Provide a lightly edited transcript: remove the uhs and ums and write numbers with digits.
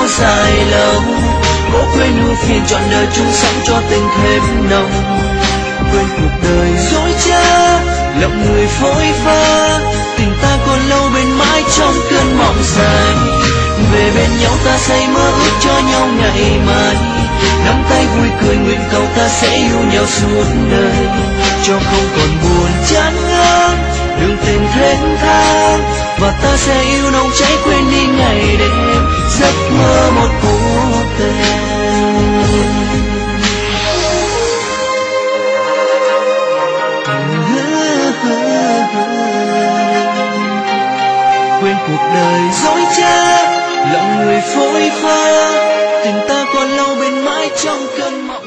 dài lâu, cố quên ưu phiền trọn đời chung sống cho tình thêm nồng. Quên cuộc đời dối trá, lòng người phôi pha, tình ta còn lâu bên mãi trong cơn mộng dài. Về bên nhau ta say mơ ước cho nhau ngày mai, nắm tay vui cười nguyện cầu ta sẽ yêu nhau suốt đời, cho không còn buồn chán ngán đường tình thênh thang, và ta sẽ yêu nồng cháy quên đi ngày đêm giấc mơ một cuộc tình. Quên cuộc đời dối trá, lòng người phôi pha, tình ta còn lâu bên mãi trong cơn mộng.